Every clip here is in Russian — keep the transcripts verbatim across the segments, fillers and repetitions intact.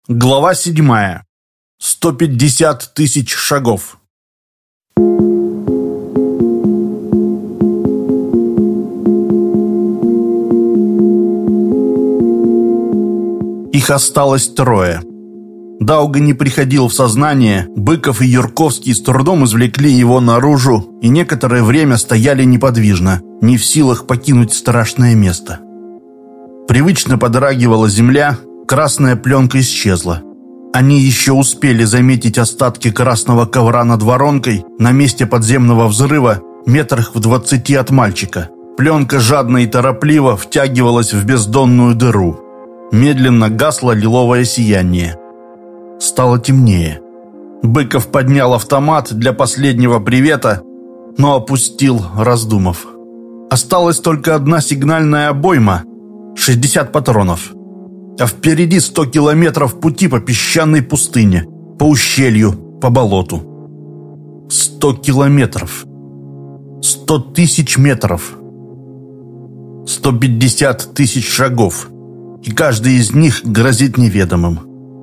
Глава седьмая. Сто пятьдесят тысяч шагов. Их осталось трое. Дауга не приходил в сознание, Быков и Юрковский с трудом извлекли его наружу и некоторое время стояли неподвижно, не в силах покинуть страшное место. Привычно подрагивала земля, красная пленка исчезла. Они еще успели заметить остатки красного ковра над воронкой на месте подземного взрыва метрах в двадцати от мальчика. Пленка жадно и торопливо втягивалась в бездонную дыру. Медленно гасло лиловое сияние. Стало темнее. Быков поднял автомат для последнего привета, но опустил, раздумав. Осталась только одна сигнальная обойма, шестьдесят патронов. А впереди сто километров пути по песчаной пустыне, по ущелью, по болоту. Сто километров. Сто тысяч метров. Сто пятьдесят тысяч шагов. И каждый из них грозит неведомым.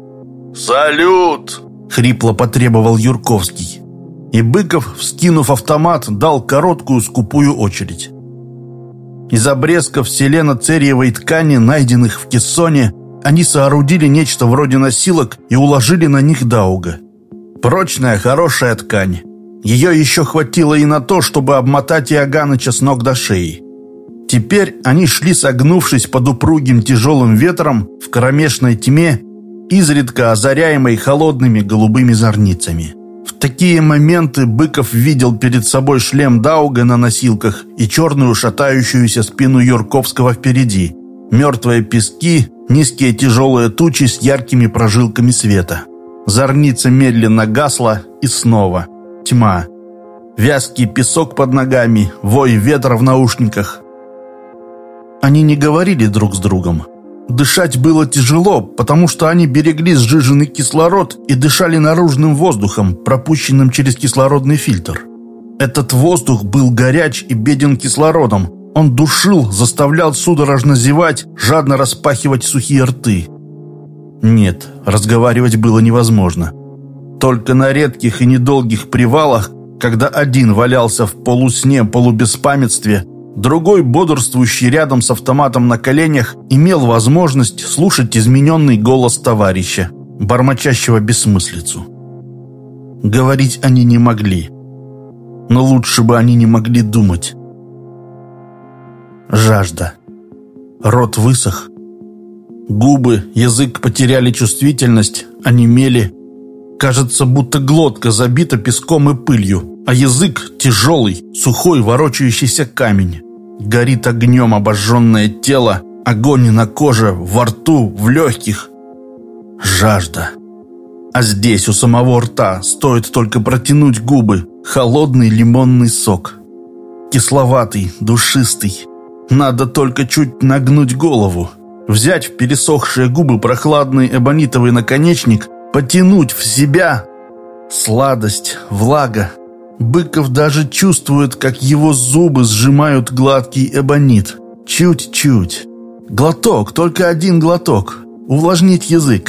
«Салют!» — хрипло потребовал Юрковский. И Быков, вскинув автомат, дал короткую скупую очередь. Из обрезков селено-цериевой ткани, найденных в кессоне, они соорудили нечто вроде носилок и уложили на них Дауга. Прочная, хорошая ткань. Ее еще хватило и на то, чтобы обмотать Иоганыча с ног до шеи. Теперь они шли, согнувшись под упругим тяжелым ветром в кромешной тьме, изредка озаряемой холодными голубыми зорницами. В такие моменты Быков видел перед собой шлем Дауга на носилках и черную шатающуюся спину Юрковского впереди, мертвые пески, низкие тяжелые тучи с яркими прожилками света. Зорница медленно гасла, и снова тьма. Вязкий песок под ногами, вой ветра в наушниках. Они не говорили друг с другом. Дышать было тяжело, потому что они берегли сжиженный кислород и дышали наружным воздухом, пропущенным через кислородный фильтр. Этот воздух был горяч и беден кислородом. Он душил, заставлял судорожно зевать, жадно распахивать сухие рты. Нет, разговаривать было невозможно. Только на редких и недолгих привалах, когда один валялся в полусне, полубеспамятстве, другой, бодрствующий рядом с автоматом на коленях, имел возможность слушать измененный голос товарища, бормочащего бессмыслицу. Говорить они не могли, но лучше бы они не могли думать. Жажда. Рот высох. Губы, язык потеряли чувствительность, онемели. Кажется, будто глотка забита песком и пылью, а язык тяжелый, сухой, ворочающийся камень. Горит огнем обожженное тело, огонь на коже, во рту, в легких. Жажда. А здесь, у самого рта, стоит только протянуть губы, холодный лимонный сок. Кисловатый, душистый. Надо только чуть нагнуть голову, взять в пересохшие губы прохладный эбонитовый наконечник, потянуть в себя. Сладость, влага. Быков даже чувствует, как его зубы сжимают гладкий эбонит. Чуть-чуть. Глоток, только один глоток. Увлажнить язык.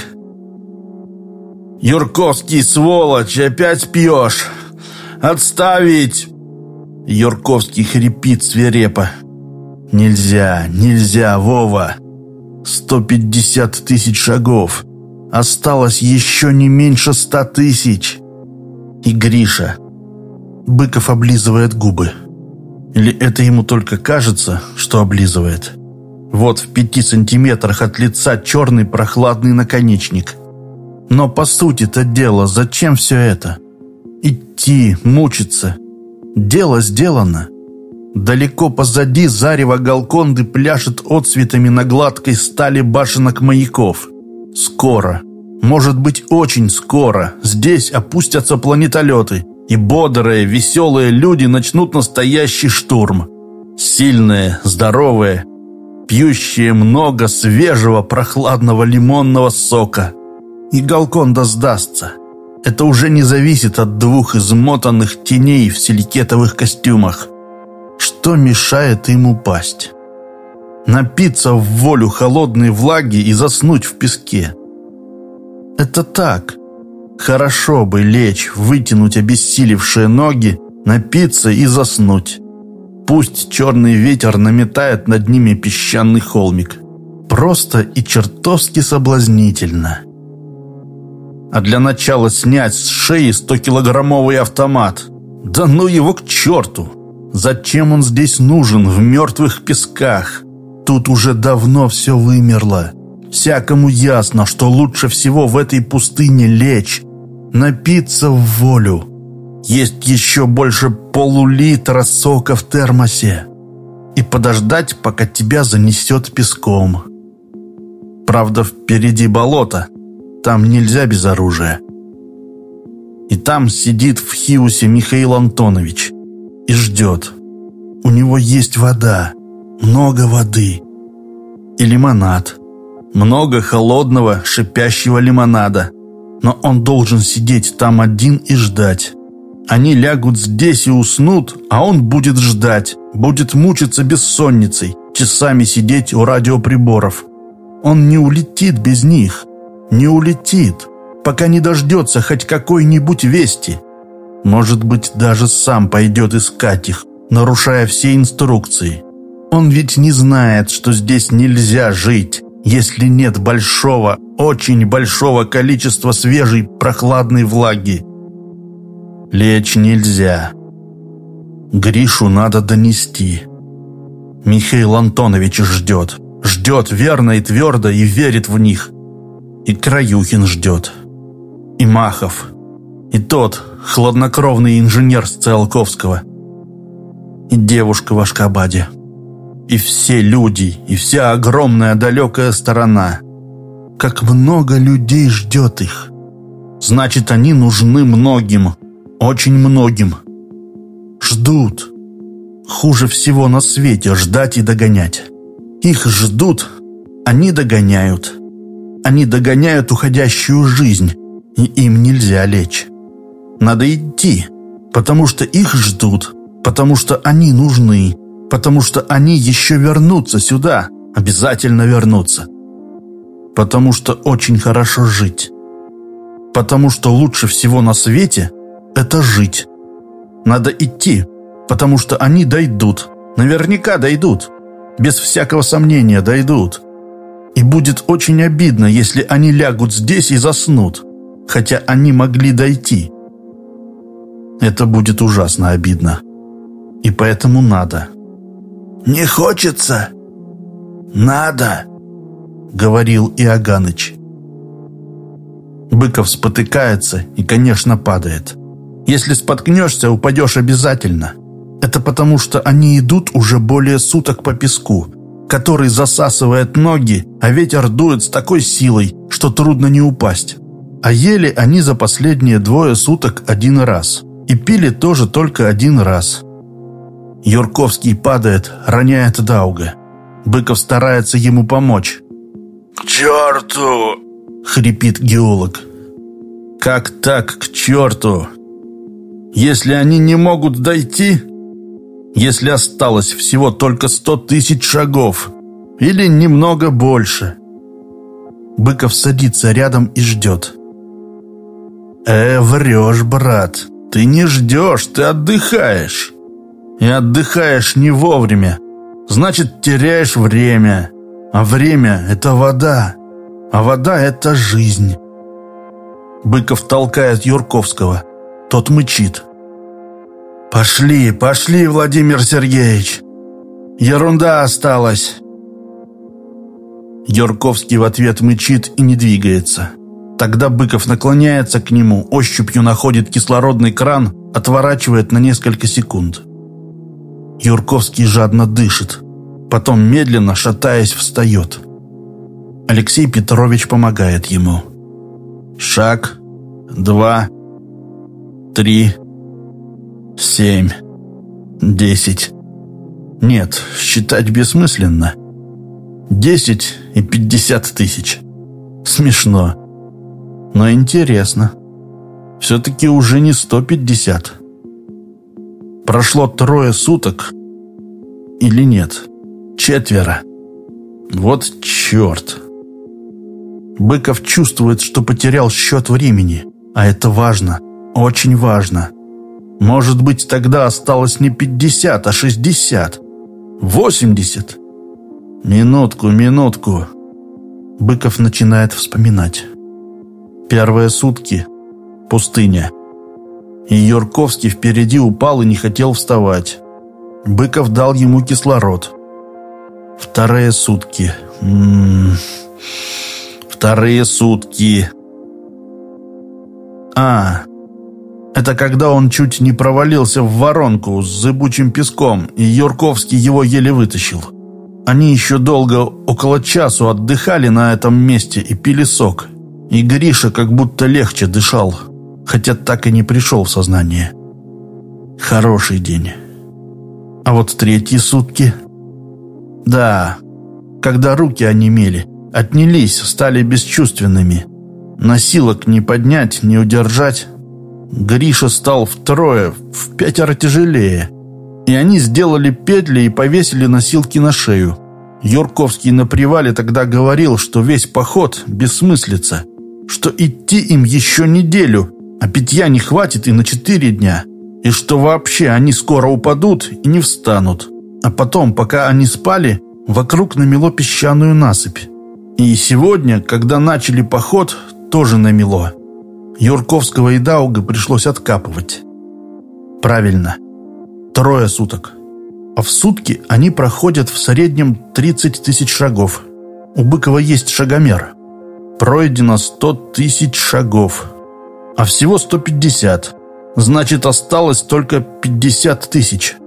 «Юрковский, сволочь, опять пьешь! Отставить!» Юрковский хрипит свирепо. «Нельзя, нельзя, Вова! Сто пятьдесят тысяч шагов. Осталось еще не меньше ста тысяч. И Гриша». Быков облизывает губы. Или это ему только кажется, что облизывает? Вот в пяти сантиметрах от лица черный прохладный наконечник. Но по сути-то дело, зачем все это? Идти, мучиться. Дело сделано. Далеко позади зарево Галконды пляшет отцветами на гладкой стали башенок маяков. Скоро, может быть очень скоро, здесь опустятся планетолеты, и бодрые, веселые люди начнут настоящий штурм. Сильные, здоровые, пьющие много свежего прохладного лимонного сока. И Галконда сдастся. Это уже не зависит от двух измотанных теней в силикетовых костюмах. Что мешает им упасть? Напиться в волю холодной влаги и заснуть в песке. Это так. Хорошо бы лечь, вытянуть обессилевшие ноги, напиться и заснуть. Пусть черный ветер наметает над ними песчаный холмик. Просто и чертовски соблазнительно. А для начала снять с шеи стокилограммовый автомат. Да ну его к черту! Зачем он здесь нужен, в мертвых песках? Тут уже давно все вымерло. Всякому ясно, что лучше всего в этой пустыне лечь, напиться в волю, есть еще больше полулитра сока в термосе и подождать, пока тебя занесет песком. Правда, впереди болото, там нельзя без оружия. И там сидит в Хиусе Михаил Антонович и ждет. У него есть вода, много воды и лимонад. Много холодного, шипящего лимонада. Но он должен сидеть там один и ждать. Они лягут здесь и уснут, а он будет ждать, будет мучиться бессонницей, часами сидеть у радиоприборов. Он не улетит без них, не улетит, пока не дождется хоть какой-нибудь вести. Может быть, даже сам пойдет искать их, нарушая все инструкции. Он ведь не знает, что здесь нельзя жить, если нет большого, очень большого количества свежей прохладной влаги. Лечь нельзя. Гришу надо донести. Михаил Антонович ждет. Ждет верно и твердо и верит в них. И Краюхин ждет. И Махов. И тот хладнокровный инженер с Циолковского. И девушка в Ашхабаде. И все люди, и вся огромная далекая сторона. Как много людей ждет их. Значит, они нужны многим, очень многим. Ждут. Хуже всего на свете ждать и догонять. Их ждут, они догоняют. Они догоняют уходящую жизнь, и им нельзя лечь. Надо идти, потому что их ждут, потому что они нужны. Потому что они еще вернутся сюда, обязательно вернутся. Потому что очень хорошо жить. Потому что лучше всего на свете – это жить. Надо идти, потому что они дойдут, наверняка дойдут, без всякого сомнения дойдут. И будет очень обидно, если они лягут здесь и заснут, хотя они могли дойти. Это будет ужасно обидно. И поэтому надо. «Не хочется? Надо!» — говорил Иоганныч. Быков спотыкается и, конечно, падает. Если споткнешься, упадешь обязательно. Это потому, что они идут уже более суток по песку, который засасывает ноги, а ветер дует с такой силой, что трудно не упасть. А ели они за последние двое суток один раз. И пили тоже только один раз. Юрковский падает, роняет Дауга. Быков старается ему помочь. «К черту!» — хрипит геолог. «Как так к черту? Если они не могут дойти? Если осталось всего только сто тысяч шагов? Или немного больше?» Быков садится рядом и ждет. «Э, врешь, брат. Ты не ждешь, ты отдыхаешь. И отдыхаешь не вовремя. Значит, теряешь время. А время — это вода. А вода — это жизнь». Быков толкает Юрковского. Тот мычит. «Пошли, пошли, Владимир Сергеевич. Ерунда осталась». Юрковский в ответ мычит и не двигается. Тогда Быков наклоняется к нему, ощупью находит кислородный кран, отворачивает на несколько секунд. Юрковский жадно дышит, потом медленно, шатаясь, встает. Алексей Петрович помогает ему. Шаг, два, три, семь, десять. Нет, считать бессмысленно. Десять и пятьдесят тысяч. Смешно, но интересно. Все-таки уже не сто пятьдесят. Прошло трое суток. Или нет? Четверо. Вот черт. Быков чувствует, что потерял счет времени, а это важно, очень важно. Может быть, тогда осталось не пятьдесят, а шестьдесят, восемьдесят. Минутку, минутку. Быков начинает вспоминать. Первые сутки. Пустыня. И Юрковский впереди упал и не хотел вставать. Быков дал ему кислород. Вторые сутки. М-м-м. Вторые сутки. А, это когда он чуть не провалился в воронку с зыбучим песком, и Юрковский его еле вытащил. Они еще долго, около часу, отдыхали на этом месте и пили сок. И Гриша как будто легче дышал, хотя так и не пришел в сознание. Хороший день. А вот третьи сутки... Да, когда руки онемели, отнялись, стали бесчувственными. Носилок не поднять, не удержать. Гриша стал втрое, в пятеро тяжелее. И они сделали петли и повесили носилки на шею. Юрковский на привале тогда говорил, что весь поход бессмыслица, что идти им еще неделю, а питья не хватит и на четыре дня, и что вообще они скоро упадут и не встанут. А потом, пока они спали, вокруг намело песчаную насыпь. И сегодня, когда начали поход, тоже намело. Юрковского и Дауга пришлось откапывать. Правильно. Трое суток. А в сутки они проходят в среднем тридцать тысяч шагов. У Быкова есть шагомер. Пройдено сто тысяч шагов. А всего сто пятьдесят. Значит, осталось только пятьдесят тысяч.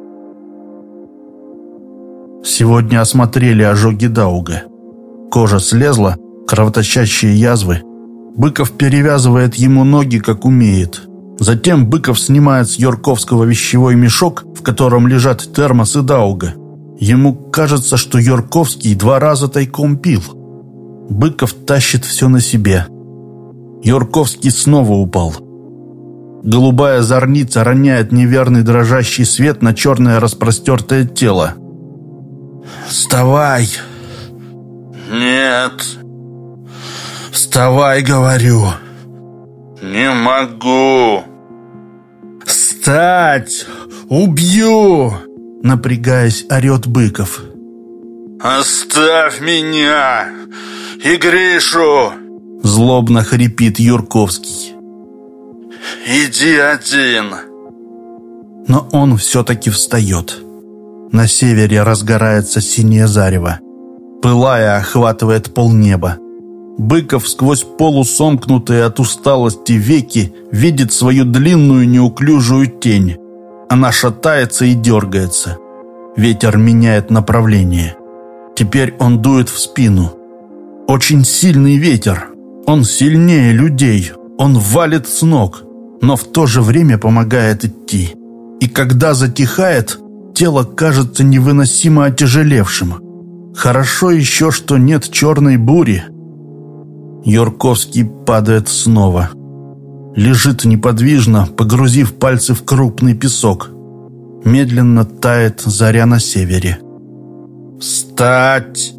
Сегодня осмотрели ожоги Дауга. Кожа слезла, кровоточащие язвы. Быков перевязывает ему ноги, как умеет. Затем Быков снимает с Юрковского вещевой мешок, в котором лежат термос и Дауга. Ему кажется, что Юрковский два раза тайком пил. Быков тащит все на себе. Юрковский снова упал. Голубая зорница роняет неверный дрожащий свет на черное распростертое тело. «Вставай!» Нет. «Вставай, говорю!» Не могу. «Встать! Убью!» Напрягаясь, орет Быков. Оставь меня и Гришу. Злобно хрипит Юрковский. Иди один. Но он все-таки встает. На севере разгорается синее зарево. Пылая, охватывает полнеба. Быков сквозь полусомкнутые от усталости веки видит свою длинную неуклюжую тень. Она шатается и дергается. Ветер меняет направление. Теперь он дует в спину. Очень сильный ветер. Он сильнее людей. Он валит с ног, но в то же время помогает идти. И когда затихает, тело кажется невыносимо отяжелевшим. Хорошо еще, что нет черной бури. Юрковский падает снова. Лежит неподвижно, погрузив пальцы в крупный песок. Медленно тает заря на севере. «Встать!»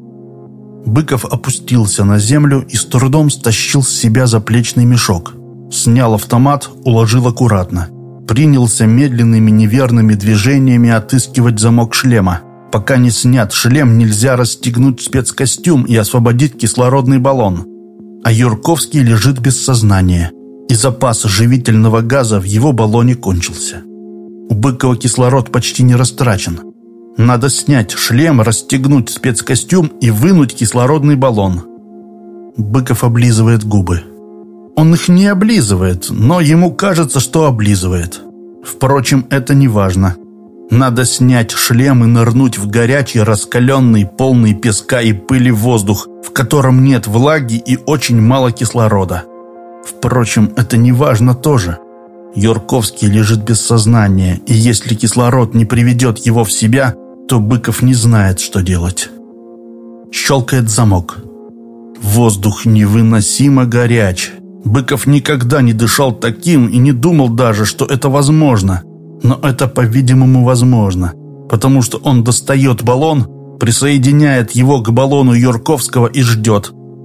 Быков опустился на землю и с трудом стащил с себя заплечный мешок. Снял автомат, уложил аккуратно. Принялся медленными неверными движениями отыскивать замок шлема. Пока не снят шлем, нельзя расстегнуть спецкостюм и освободить кислородный баллон. А Юрковский лежит без сознания, и запас живительного газа в его баллоне кончился. У Быкова кислород почти не растрачен. Надо снять шлем, расстегнуть спецкостюм и вынуть кислородный баллон. Быков облизывает губы. Он их не облизывает, но ему кажется, что облизывает. Впрочем, это не важно. Надо снять шлем и нырнуть в горячий, раскаленный, полный песка и пыли воздух, в котором нет влаги и очень мало кислорода. Впрочем, это не важно тоже. Юрковский лежит без сознания, и если кислород не приведет его в себя, то Быков не знает, что делать. Щелкает замок. Воздух невыносимо горяч. Быков никогда не дышал таким и не думал даже, что это возможно. Но это, по-видимому, возможно, потому что он достает баллон, присоединяет его к баллону Юрковского и ждет.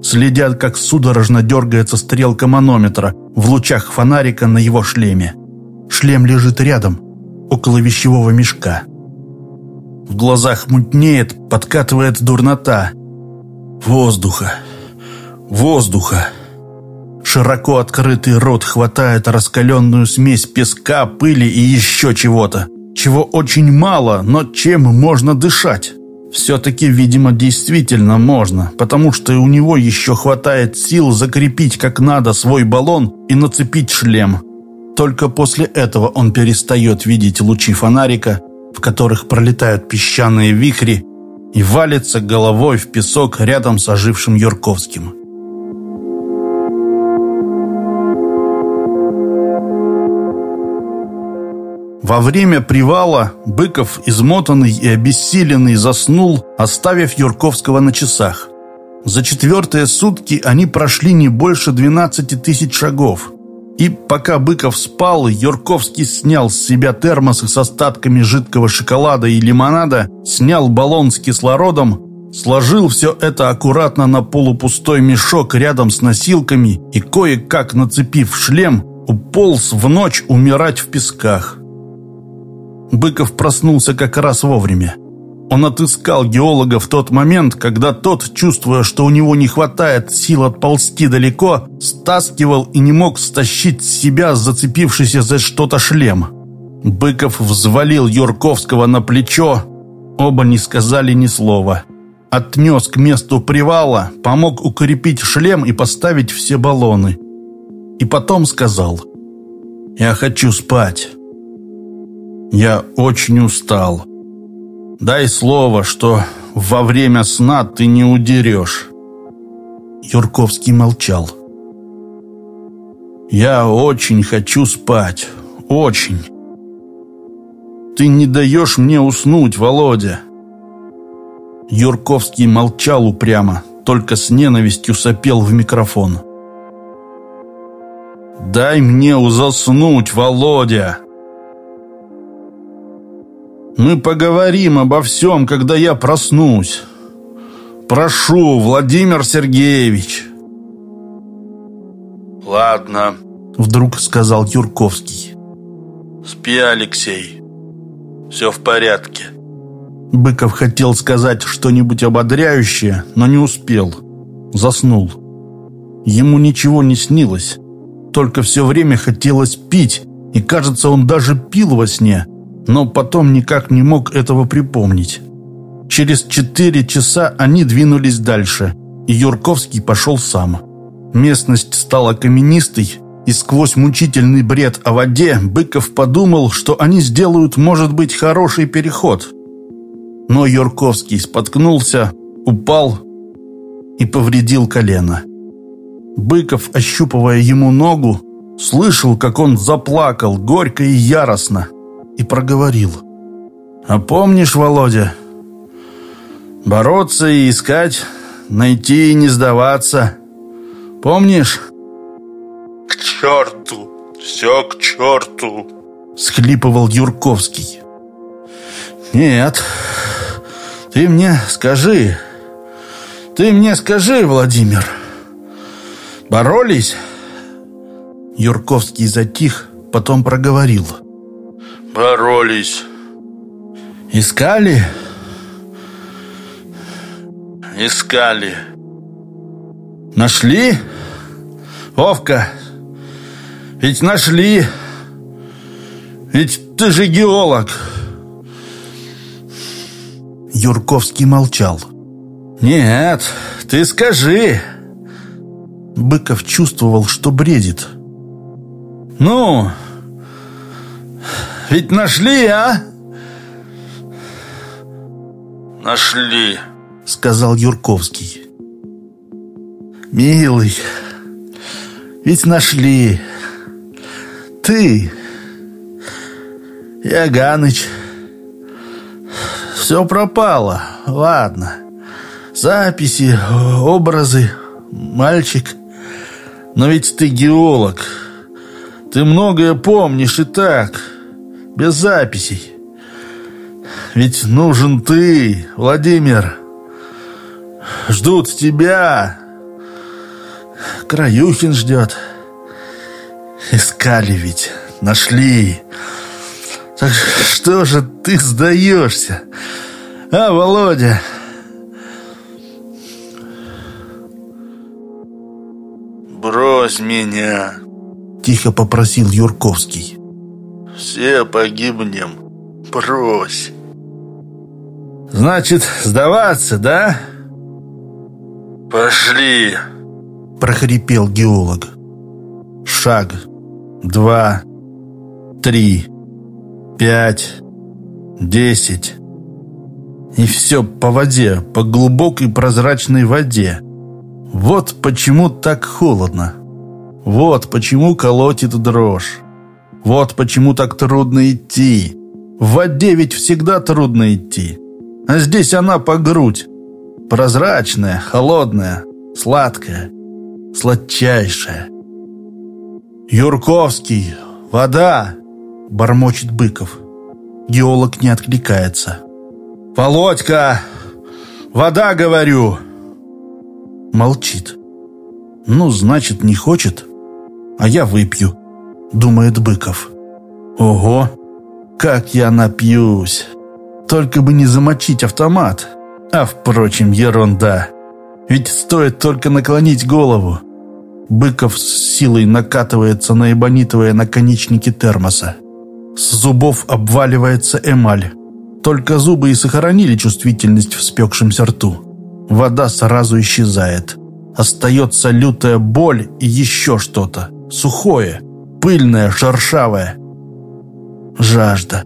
следя, как судорожно дергается стрелка манометра в лучах фонарика на его шлеме. Шлем лежит рядом, около вещевого мешка. В глазах мутнеет, подкатывает дурнота. Воздуха, воздуха. Широко открытый рот хватает раскаленную смесь песка, пыли и еще чего-то. Чего очень мало, но чем можно дышать? Все-таки, видимо, действительно можно, потому что у него еще хватает сил закрепить как надо свой баллон и нацепить шлем. Только после этого он перестает видеть лучи фонарика, в которых пролетают песчаные вихри, и валится головой в песок рядом с ожившим Юрковским. Во время привала Быков, измотанный и обессиленный, заснул, оставив Юрковского на часах. За четвертые сутки они прошли не больше двенадцати тысяч шагов. И пока Быков спал, Юрковский снял с себя термосы с остатками жидкого шоколада и лимонада, снял баллон с кислородом, сложил все это аккуратно на полупустой мешок рядом с носилками и, кое-как нацепив шлем, уполз в ночь умирать в песках. Быков проснулся как раз вовремя. Он отыскал геолога в тот момент, когда тот, чувствуя, что у него не хватает сил отползти далеко, стаскивал и не мог стащить с себя зацепившийся за что-то шлем. Быков взвалил Юрковского на плечо. Оба не сказали ни слова. Отнес к месту привала, помог укрепить шлем и поставить все баллоны. И потом сказал: «Я хочу спать. Я очень устал. Дай слово, что во время сна ты не удерешь». Юрковский молчал. «Я очень хочу спать. Очень. Ты не даешь мне уснуть, Володя». Юрковский молчал упрямо, только с ненавистью сопел в микрофон. «Дай мне заснуть, Володя. Мы поговорим обо всем, когда я проснусь. Прошу, Владимир Сергеевич». «Ладно», — вдруг сказал Юрковский. «Спи, Алексей. Все в порядке». Быков хотел сказать что-нибудь ободряющее, но не успел. Заснул. Ему ничего не снилось. Только все время хотелось пить, и, кажется, он даже пил во сне, но потом никак не мог этого припомнить. Через четыре часа они двинулись дальше, и Юрковский пошел сам. Местность стала каменистой, и сквозь мучительный бред о воде Быков подумал, что они сделают, может быть, хороший переход. Но Юрковский споткнулся, упал и повредил колено. Быков, ощупывая ему ногу, слышал, как он заплакал горько и яростно, и проговорил: «А помнишь, Володя, бороться и искать, найти и не сдаваться. Помнишь?» «К черту! Все к черту!» — схлипывал Юрковский. «Нет, ты мне скажи, ты мне скажи, Владимир, боролись?» Юрковский затих, потом проговорил: «Боролись». «Искали?» «Искали». «Нашли? Вовка, ведь нашли. Ведь ты же геолог». Юрковский молчал. «Нет, ты скажи». Быков чувствовал, что бредит. «Ну, ведь нашли, а?» «Нашли», — сказал Юрковский. «Милый, ведь нашли. Ты, Яганыч. Все пропало, ладно. Записи, образы, мальчик. Но ведь ты геолог. Ты многое помнишь и так, без записей. Ведь нужен ты, Владимир. Ждут тебя. Краюхин ждет. Искали ведь, нашли. Так что же ты сдаешься, а, Володя? Брось меня, тихо попросил Юрковский. Все погибнем. Брось. Значит, сдаваться, да? Пошли, прохрипел геолог. Шаг, два, три, пять, десять. И все по воде, по глубокой прозрачной воде. Вот почему так холодно. Вот почему колотит дрожь. Вот почему так трудно идти. В воде ведь всегда трудно идти. А здесь она по грудь. Прозрачная, холодная, сладкая, сладчайшая. «Юрковский, вода!» — бормочет Быков. Геолог не откликается. «Володька! Вода, говорю!» Молчит. «Ну, значит, не хочет, а я выпью», — думает Быков. «Ого! Как я напьюсь! Только бы не замочить автомат. А, впрочем, ерунда. Ведь стоит только наклонить голову». Быков с силой накатывается на эбонитовые наконечники термоса. С зубов обваливается эмаль. Только зубы и сохранили чувствительность в спекшемся рту. Вода сразу исчезает. Остается лютая боль и еще что-то. Сухое, пыльное, шершавое. Жажда.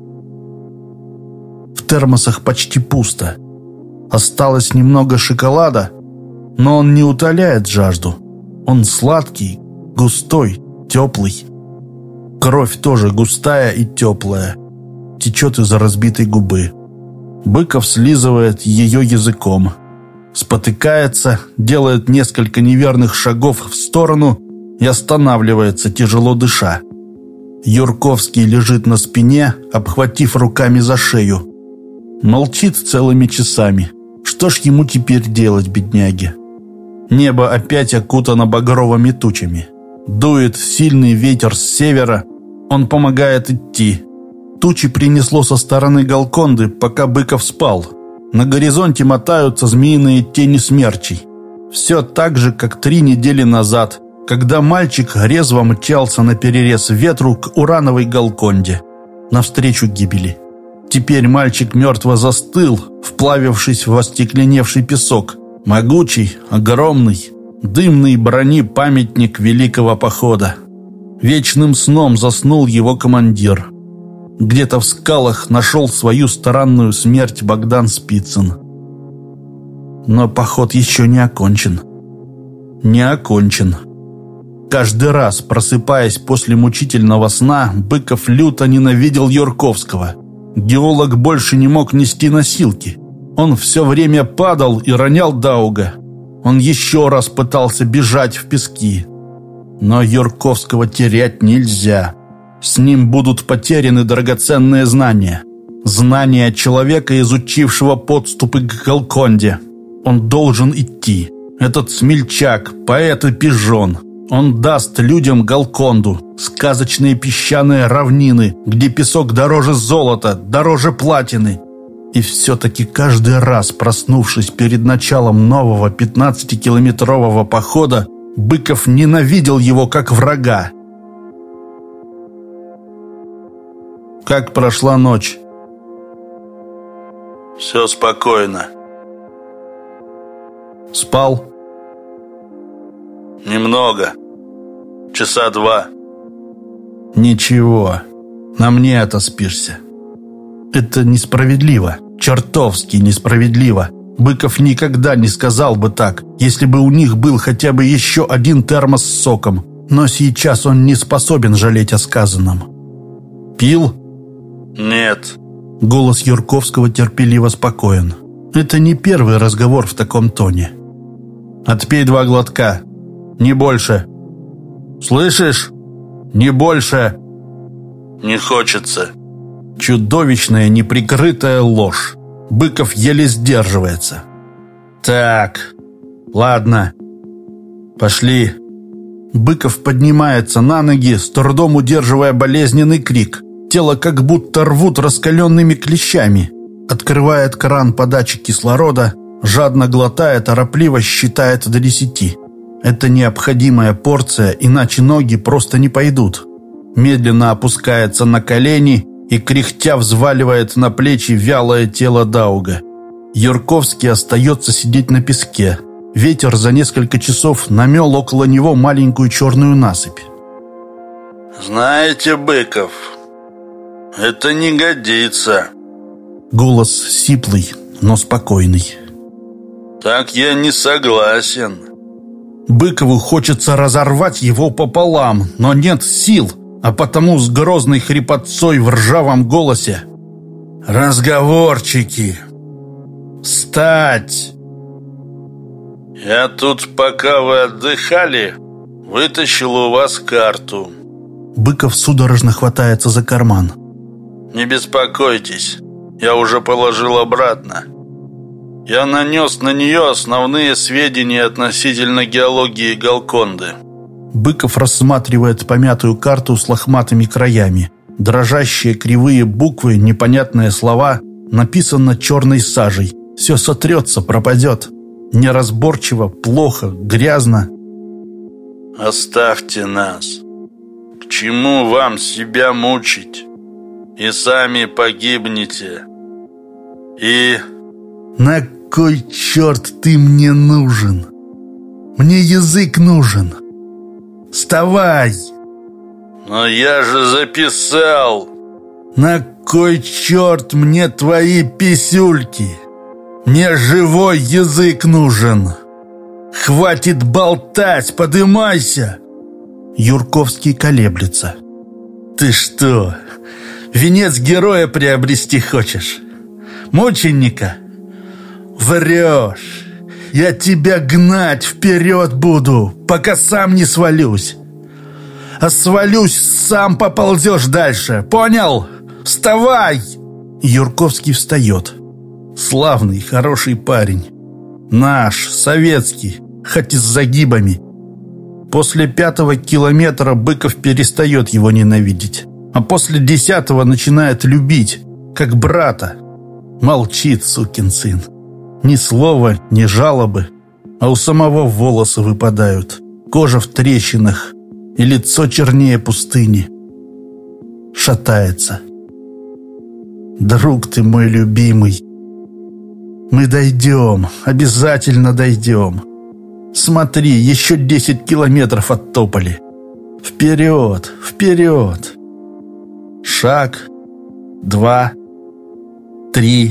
В термосах почти пусто. Осталось немного шоколада, но он не утоляет жажду. Он сладкий, густой, теплый. Кровь тоже густая и теплая. Течет из разбитой губы. Быков слизывает ее языком. Спотыкается, делает несколько неверных шагов в сторону и останавливается, тяжело дыша. Юрковский лежит на спине, обхватив руками за шею. Молчит целыми часами. Что ж ему теперь делать, бедняге? Небо опять окутано багровыми тучами. Дует сильный ветер с севера. Он помогает идти. Тучи принесло со стороны Галконды, пока Быков спал. На горизонте мотаются змеиные тени смерчей. Все так же, как три недели назад, когда мальчик резво мчался наперерез ветру к урановой Галконде, навстречу гибели. Теперь мальчик мертво застыл, вплавившись в остекленевший песок. Могучий, огромный, дымный брони памятник великого похода. Вечным сном заснул его командир. Где-то в скалах нашел свою странную смерть Богдан Спицын. Но поход еще не окончен. Не окончен. Каждый раз, просыпаясь после мучительного сна, Быков люто ненавидел Юрковского. Геолог больше не мог нести носилки. Он все время падал и ронял Дауга. Он еще раз пытался бежать в пески. Но Юрковского терять нельзя. С ним будут потеряны драгоценные знания. Знания человека, изучившего подступы к Галконде. Он должен идти. Этот смельчак, поэт и пижон. Он даст людям Галконду, сказочные песчаные равнины, где песок дороже золота, дороже платины. И все-таки каждый раз, проснувшись перед началом нового пятнадцатикилометрового похода, Быков ненавидел его как врага. Как прошла ночь? Все спокойно. Спал? Немного. Часа два. Ничего. На мне отоспишься. Это несправедливо. Чертовски несправедливо. Быков никогда не сказал бы так, если бы у них был хотя бы еще один термос с соком. Но сейчас он не способен жалеть о сказанном. Пил? Нет. Голос Юрковского терпеливо спокоен. Это не первый разговор в таком тоне. Отпей два глотка. Не больше. Слышишь? Не больше. Не хочется. Чудовищная неприкрытая ложь. Быков еле сдерживается. Так, ладно. Пошли. Быков поднимается на ноги, с трудом удерживая болезненный крик. Тело как будто рвут раскаленными клещами. Открывает кран подачи кислорода, жадно глотая, торопливо считает до десяти. Это необходимая порция, иначе ноги просто не пойдут. Медленно опускается на колени и, кряхтя, взваливает на плечи вялое тело Дауга. Юрковский остается сидеть на песке. Ветер за несколько часов намел около него маленькую черную насыпь. «Знаете, Быков, это не годится». Голос сиплый, но спокойный. «Так я не согласен». Быкову хочется разорвать его пополам, но нет сил, а потому с грозной хрипотцой в ржавом голосе: «Разговорчики! Встать!» «Я тут, пока вы отдыхали, вытащил у вас карту». Быков судорожно хватается за карман. «Не беспокойтесь, я уже положил обратно. Я нанес на нее основные сведения относительно геологии Галконды». Быков рассматривает помятую карту с лохматыми краями. Дрожащие кривые буквы, непонятные слова, написано черной сажей. Все сотрется, пропадет. Неразборчиво, плохо, грязно. «Оставьте нас. К чему вам себя мучить? И сами погибнете. И...» «На кой черт ты мне нужен? Мне язык нужен. Вставай!» «Но я же записал!» «На кой черт мне твои писюльки? Мне живой язык нужен. Хватит болтать, подымайся!» Юрковский колеблется. «Ты что, венец героя приобрести хочешь? Мученика? Врешь! Я тебя гнать вперед буду, пока сам не свалюсь. А свалюсь, сам поползешь дальше, понял? Вставай!» Юрковский встает. Славный, хороший парень. Наш, советский, хоть и с загибами. После пятого километра Быков перестает его ненавидеть. А после десятого начинает любить, как брата. Молчит, сукин сын. Ни слова, ни жалобы. А у самого волосы выпадают. Кожа в трещинах. И лицо чернее пустыни. Шатается. «Друг ты мой любимый. Мы дойдем, обязательно дойдем. Смотри, еще десять километров оттопали. Вперед, вперед!» Шаг, два, три,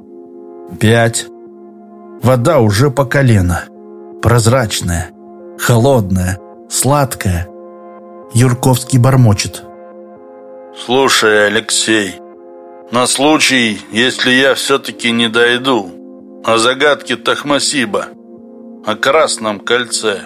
пять. Вода уже по колено. Прозрачная, холодная, сладкая. Юрковский бормочет: «Слушай, Алексей, на случай, если я все-таки не дойду, о загадке Тахмасиба, о Красном кольце.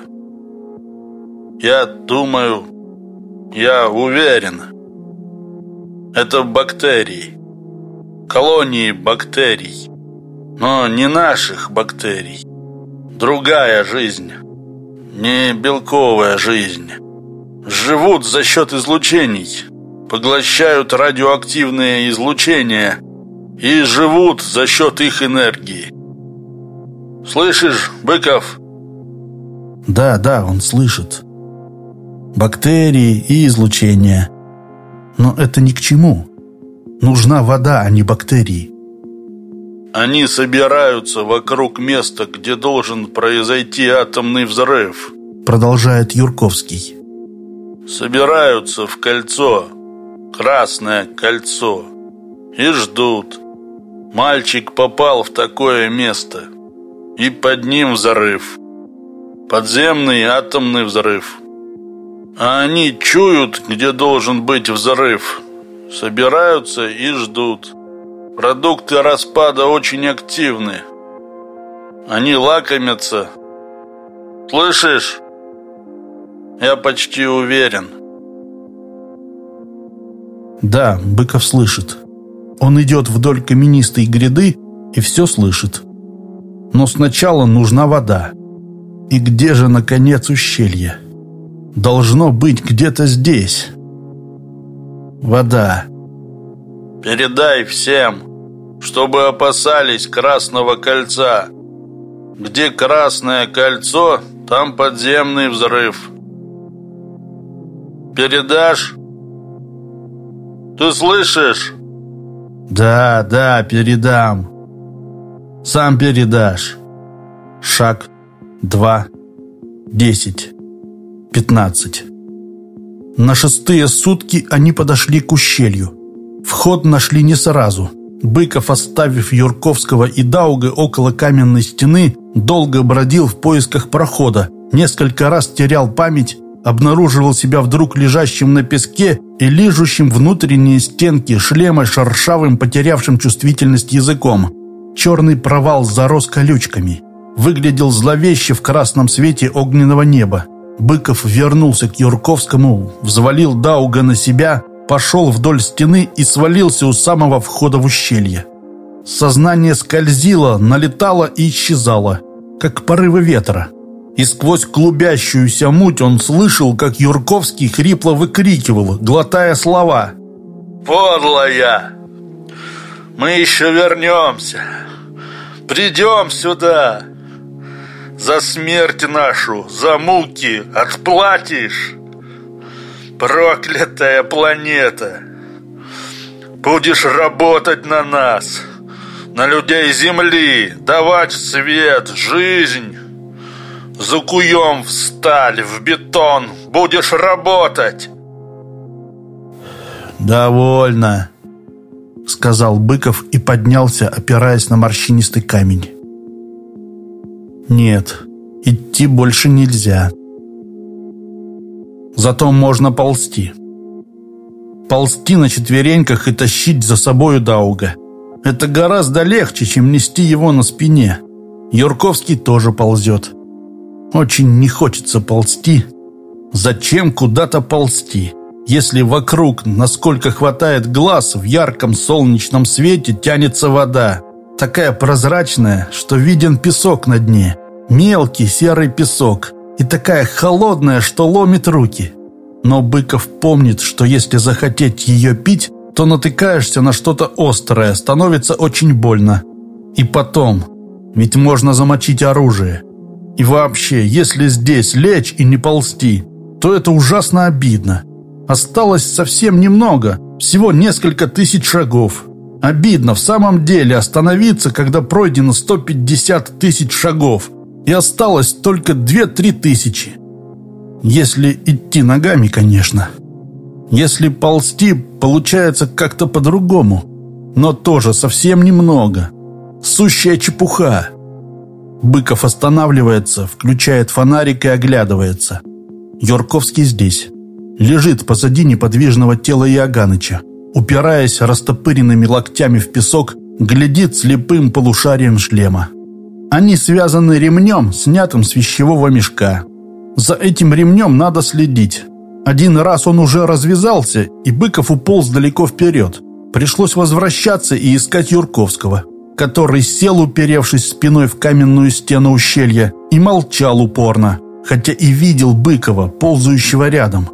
Я думаю, я уверен, это бактерии, колонии бактерий, но не наших бактерий. Другая жизнь, не белковая жизнь. Живут за счет излучений, поглощают радиоактивные излучения и живут за счет их энергии. Слышишь, Быков?» Да, да, он слышит. Бактерии и излучение. Но это ни к чему. Нужна вода, а не бактерии. «Они собираются вокруг места, где должен произойти атомный взрыв», продолжает Юрковский. «Собираются в кольцо, Красное кольцо, и ждут. Мальчик попал в такое место, и под ним взрыв. Подземный атомный взрыв. А они чуют, где должен быть взрыв, собираются и ждут. Продукты распада очень активны. Они лакомятся. Слышишь? Я почти уверен». Да, Быков слышит. Он идет вдоль каменистой гряды и все слышит. Но сначала нужна вода. И где же, наконец, ущелье? Должно быть где-то здесь. Вода. Передай всем, чтобы опасались Красного кольца. Где Красное кольцо, там подземный взрыв. Передашь? Ты слышишь? Да, да, передам. Сам передашь. Шаг. Два. Десять. Пятнадцать. На шестые сутки они подошли к ущелью. Вход нашли не сразу. Быков, оставив Юрковского и Дауга около каменной стены, долго бродил в поисках прохода, несколько раз терял память, обнаруживал себя вдруг лежащим на песке и лижущим внутренние стенки шлема шершавым, потерявшим чувствительность языком. Черный провал зарос колючками. Выглядел зловеще в красном свете огненного неба. Быков вернулся к Юрковскому, взвалил Дауга на себя, пошел вдоль стены и свалился у самого входа в ущелье. Сознание скользило, налетало и исчезало, как порывы ветра. И сквозь клубящуюся муть он слышал, как Юрковский хрипло выкрикивал, глотая слова: «Подлая! Мы еще вернемся! Придем сюда! За смерть нашу, за муки отплатишь! Проклятая планета! Будешь работать на нас, на людей Земли, давать свет, жизнь! Закуем в сталь, в бетон, будешь работать!» «Довольно», — сказал Быков и поднялся, опираясь на морщинистый камень. «Нет, идти больше нельзя. Зато можно ползти. Ползти на четвереньках и тащить за собою Дауга. Это гораздо легче, чем нести его на спине. Юрковский тоже ползет. Очень не хочется ползти. Зачем куда-то ползти, если вокруг, насколько хватает глаз, в ярком солнечном свете тянется вода, такая прозрачная, что виден песок на дне, мелкий серый песок, и такая холодная, что ломит руки. Но Быков помнит, что если захотеть ее пить, то натыкаешься на что-то острое, становится очень больно. И потом, ведь можно замочить оружие. И вообще, если здесь лечь и не ползти, то это ужасно обидно. Осталось совсем немного, всего несколько тысяч шагов. Обидно в самом деле остановиться, когда пройдено сто пятьдесят тысяч шагов, и осталось только две-три тысячи. Если идти ногами, конечно. Если ползти, получается как-то по-другому, но тоже совсем немного. Сущая чепуха. Быков останавливается, включает фонарик и оглядывается. Юрковский здесь. Лежит позади неподвижного тела Иоганыча. Упираясь растопыренными локтями в песок, глядит слепым полушарием шлема. Они связаны ремнем, снятым с вещевого мешка. За этим ремнем надо следить. Один раз он уже развязался, и Быков уполз далеко вперед. Пришлось возвращаться и искать Юрковского, который сел, уперевшись спиной в каменную стену ущелья, и молчал упорно, хотя и видел Быкова, ползающего рядом.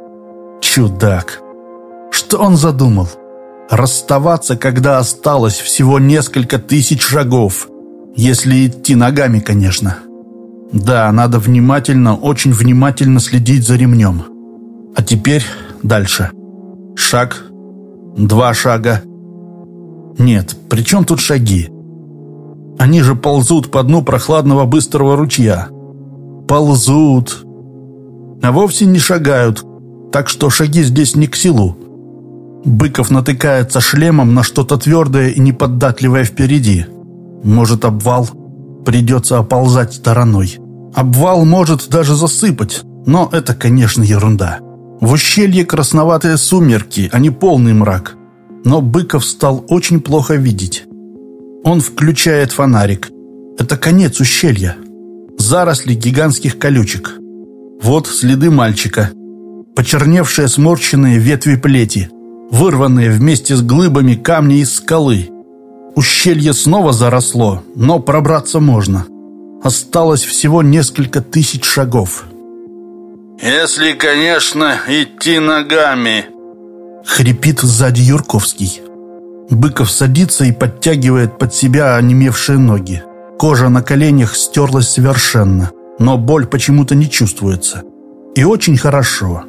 Чудак! Что он задумал? Расставаться, когда осталось всего несколько тысяч шагов. Если идти ногами, конечно. Да, надо внимательно, очень внимательно следить за ремнем. А теперь дальше. Шаг. Два шага. Нет, при чем тут шаги? Они же ползут по дну прохладного быстрого ручья. Ползут. А вовсе не шагают, так что шаги здесь не к селу. Быков натыкается шлемом на что-то твердое и неподатливое впереди. Может, обвал? Придется оползать стороной. Обвал может даже засыпать, но это, конечно, ерунда. В ущелье красноватые сумерки, а не полный мрак. Но Быков стал очень плохо видеть. Он включает фонарик. Это конец ущелья. Заросли гигантских колючек. Вот следы мальчика. Почерневшие сморщенные ветви плети, вырванные вместе с глыбами камней из скалы. Ущелье снова заросло, но пробраться можно. Осталось всего несколько тысяч шагов. Если, конечно, идти ногами. Хрипит сзади Юрковский. Быков садится и подтягивает под себя онемевшие ноги. Кожа на коленях стерлась совершенно, но боль почему-то не чувствуется. И очень хорошо.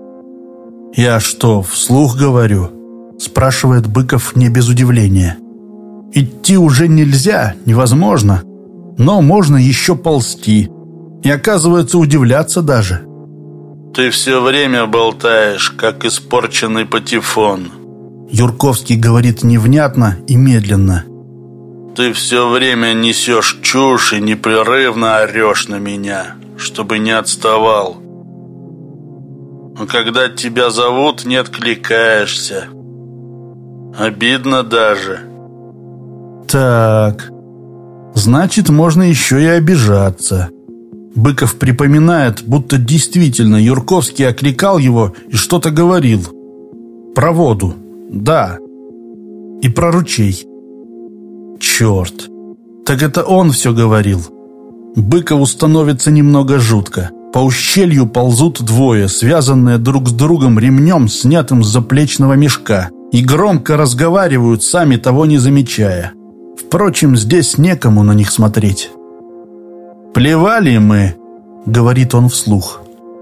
«Я что, вслух говорю?» – спрашивает Быков не без удивления. «Идти уже нельзя, невозможно, но можно еще ползти. И, оказывается, удивляться даже». «Ты все время болтаешь, как испорченный патефон». Юрковский говорит невнятно и медленно. «Ты все время несешь чушь и непрерывно орешь на меня, чтобы не отставал. Но когда тебя зовут, не откликаешься. Обидно даже». «Так, значит, можно еще и обижаться». Быков припоминает, будто действительно Юрковский окликал его и что-то говорил. Про воду, да, и про ручей. Черт, так это он все говорил. Быкову становится немного жутко. По ущелью ползут двое, связанные друг с другом ремнем, снятым с заплечного мешка, и громко разговаривают, сами того не замечая. Впрочем, здесь некому на них смотреть. «Плевали мы», — говорит он вслух.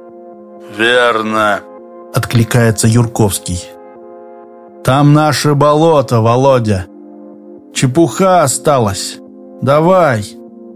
«Верно», — откликается Юрковский. «Там наше болото, Володя. Чепуха осталась. Давай».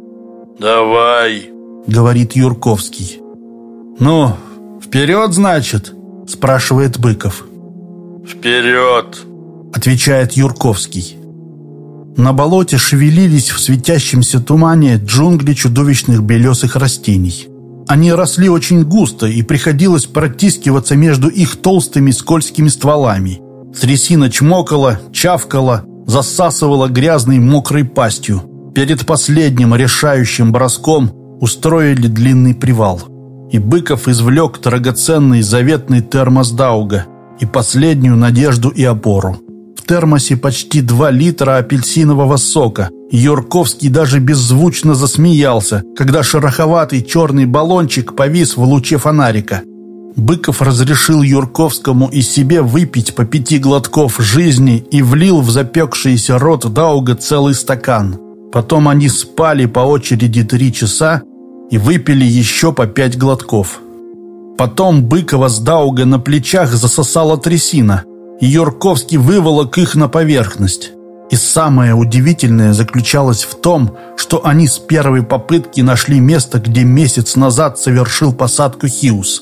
«Давай», — говорит Юрковский. «Ну, вперед, значит?» — спрашивает Быков. «Вперед», — отвечает Юрковский. На болоте шевелились в светящемся тумане джунгли чудовищных белесых растений. Они росли очень густо, и приходилось протискиваться между их толстыми скользкими стволами. Трясина чмокала, чавкала, засасывала грязной мокрой пастью. Перед последним решающим броском устроили длинный привал. И Быков извлек драгоценный заветный термос Дауга и последнюю надежду и опору. В термосе почти два литра апельсинового сока. Юрковский даже беззвучно засмеялся, когда шероховатый черный баллончик повис в луче фонарика. Быков разрешил Юрковскому и себе выпить по пяти глотков жизни и влил в запекшийся рот Дауга целый стакан. Потом они спали по очереди три часа и выпили еще по пять глотков. Потом Быкова с Дауга на плечах засосала трясина, и Юрковский выволок их на поверхность. И самое удивительное заключалось в том, что они с первой попытки нашли место, где месяц назад совершил посадку Хиус.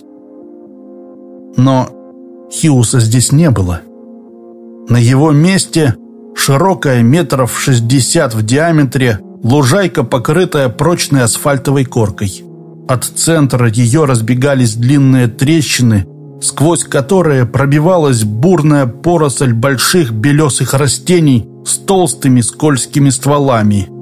Но Хиуса здесь не было. На его месте широкая метров шестьдесят в диаметре лужайка, покрытая прочной асфальтовой коркой. От центра ее разбегались длинные трещины, сквозь которые пробивалась бурная поросль больших белесых растений с толстыми скользкими стволами.